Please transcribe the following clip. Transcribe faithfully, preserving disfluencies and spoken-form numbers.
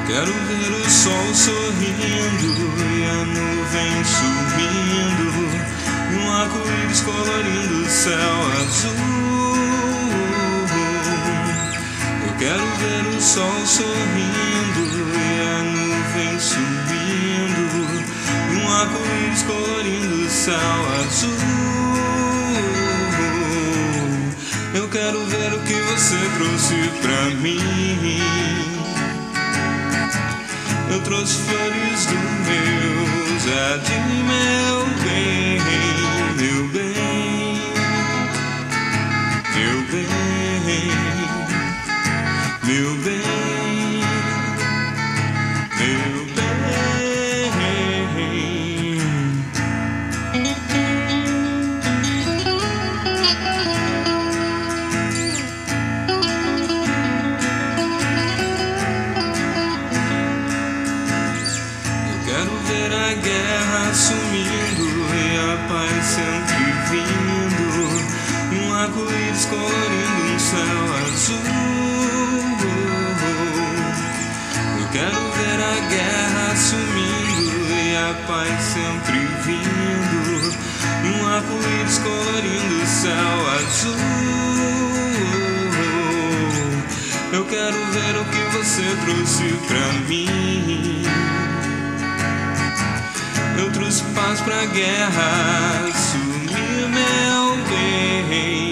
Quero ver o sol sorrindo e a nuvem sumindo, e um arco-íris colorindo o céu azul. Eu quero ver o sol sorrindo e a nuvem sumindo, e um arco-íris colorindo o céu azul. Eu quero ver o que você trouxe pra mim. Eu trouxe flores do meu jardim, meu bem, meu bem, meu bem, meu bem, meu bem. Quero ver a guerra sumindo e a paz sempre vindo, um arco-íris colorindo um céu azul. Eu quero ver a guerra sumindo e a paz sempre vindo, um arco-íris colorindo o céu azul. Eu quero ver o que você trouxe pra mim. Eu trouxe paz pra guerra, sumir meu bem.